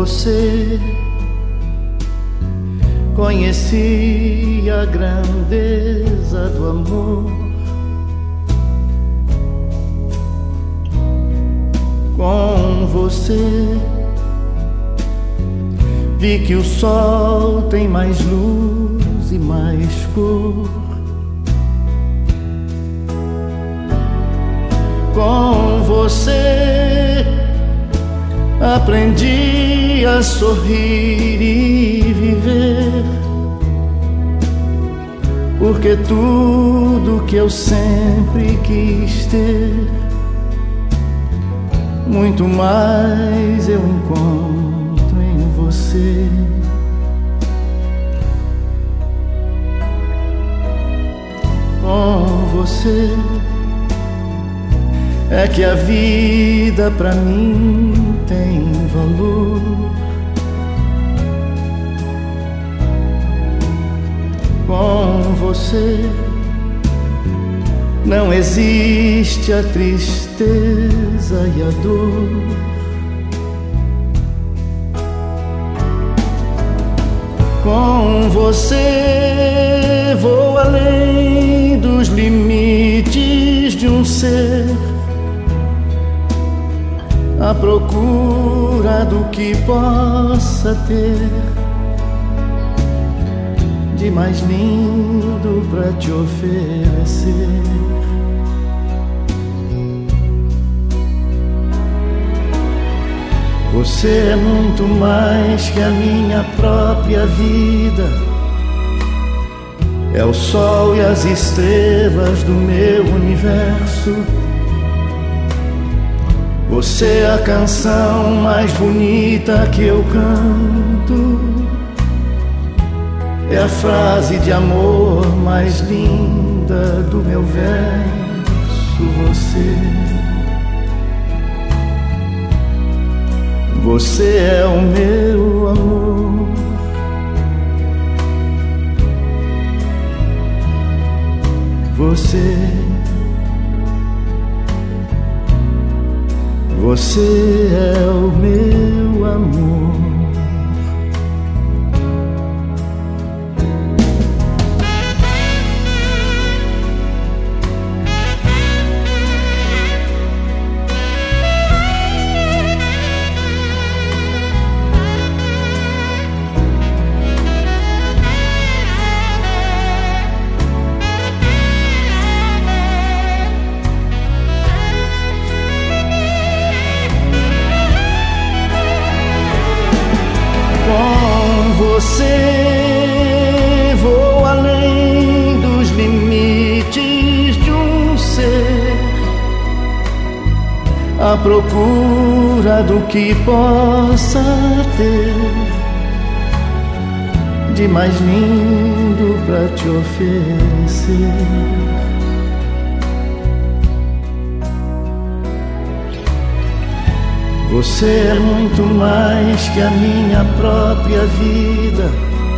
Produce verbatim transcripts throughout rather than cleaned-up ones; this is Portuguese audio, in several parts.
você conheci a grandeza do amor. Com você vi que o sol tem mais luz e mais cor. Com você aprendi a sorrir e viver, porque tudo que eu sempre quis ter, muito mais eu encontro em você. Com você é que a vida pra mim tem valor. Com você não existe a tristeza e a dor. Com você vou além dos limites de um ser, à procura do que possa ter de mais lindo pra te oferecer. Você é muito mais que a minha própria vida, é o sol e as estrelas do meu universo. Você é a canção mais bonita que eu canto, é a frase de amor mais linda do meu verso. Você, você é o meu amor. Você, você é o meu amor. Você vou além dos limites de um ser, à procura do que possa ter de mais lindo pra te oferecer. Você é muito mais que a minha própria vida,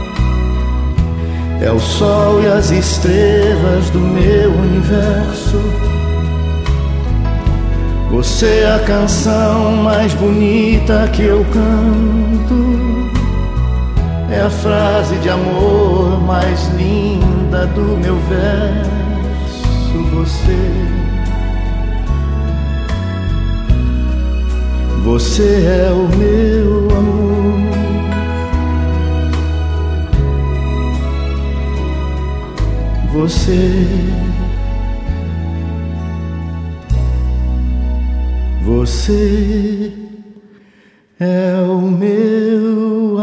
é o sol e as estrelas do meu universo. Você é a canção mais bonita que eu canto, é a frase de amor mais linda do meu verso. Você, você é o meu amor. Você, você é o meu